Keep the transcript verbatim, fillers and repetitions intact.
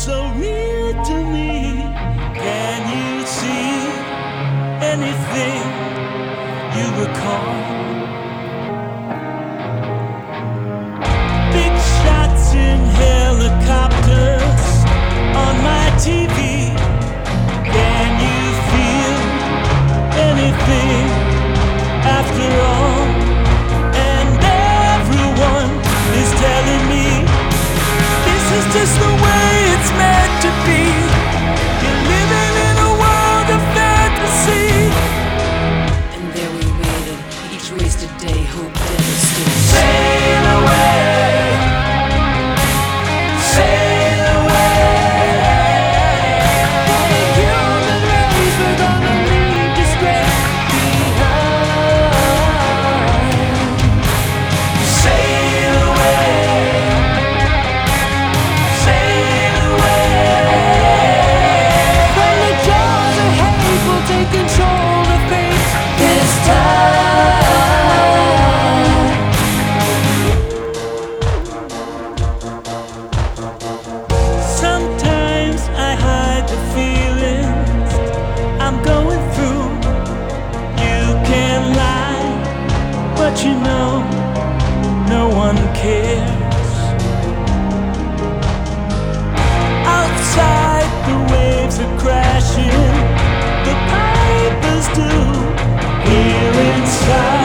so real to me. Can you see anything you recall? Big shots in helicopters on my T V. Can you feel anything after all? And everyone is telling me this is just the way it's meant to be. You're living in a world of fantasy. And there we waited, each wasted day, hope devastated. Sail away, sail away. The human race, we're gonna leave disgrace behind. Sail away, sail away. From the jaws of hate, we'll take control of fate this time. Sometimes I hide the feelings I'm going through. You can lie, but you know no one cares. Outside the waves are crashing, the pipers do. Here inside